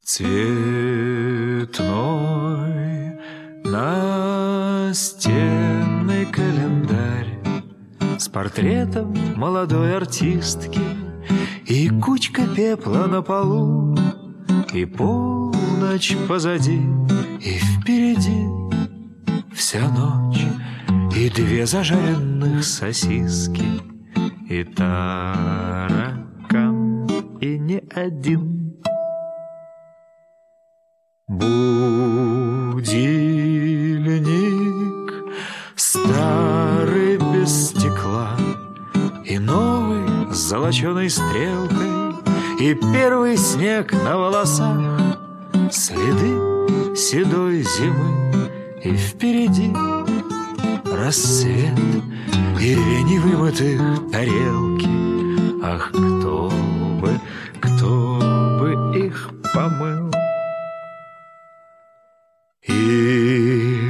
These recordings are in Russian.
Цветной настенный календарь с портретом молодой артистки, и кучка пепла на полу, и полночь позади, и впереди вся ночь, и 2 зажаренных сосиски, и таракан, и не один. Будильник старый без стекла, и новый с золоченой стрелкой, и первый снег на волосах, следы седой зимы, и впереди рассвет и 2 невымытых тарелки. Ах, кто бы их помыл? И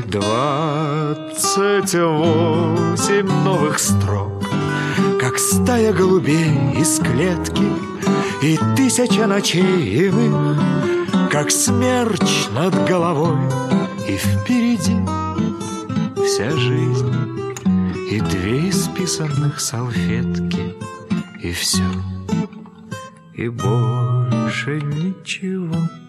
28 новых строк, как стая голубей из клетки, и 1000 ночей иных, как смерч над головой, и впереди вся жизнь, и 2 исписанных салфетки, и все, и больше ничего.